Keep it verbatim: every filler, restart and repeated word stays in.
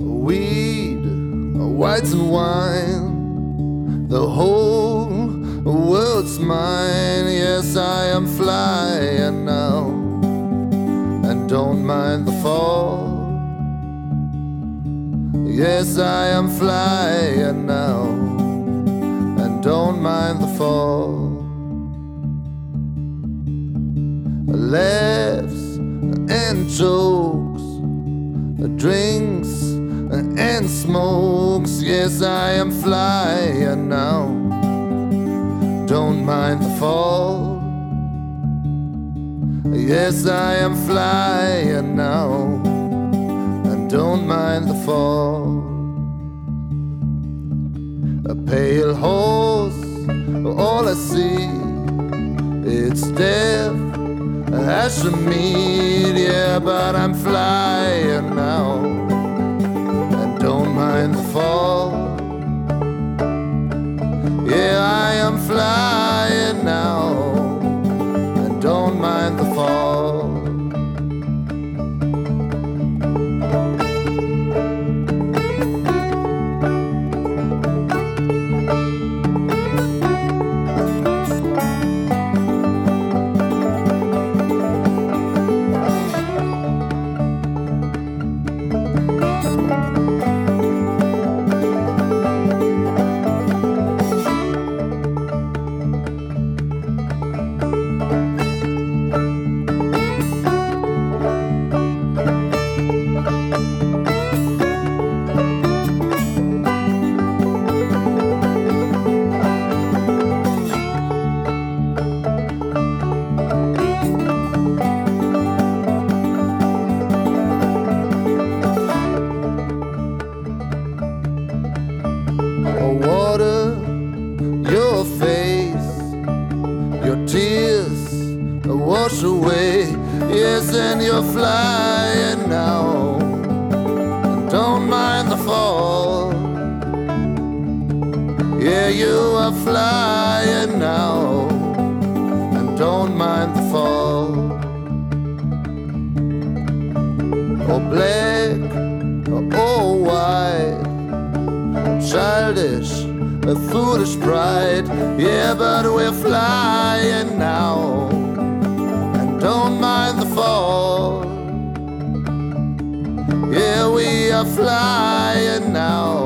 weed, white wine, the whole world's mine. Yes, I am flying now, and don't mind the fall. Yes, I am flying now, and don't mind the fall. Laughs and jokes, drinks and smokes. Yes, I am flying now, don't mind the fall. Yes, I am flying now, and don't mind the fall. A pale horse, all I see, it's death I should meet, yeah, but I'm flying now, and don't mind the fall. Yeah, I am flying now, and don't mind the fall. Water your face, your tears wash away. Yes, and you're flying now, and don't mind the fall. Yeah, you are flying now, and don't mind the fall. Oh, black, oh, white, childish, a foolish pride. Yeah, but we're flying now, and don't mind the fall. Yeah, we are flying now,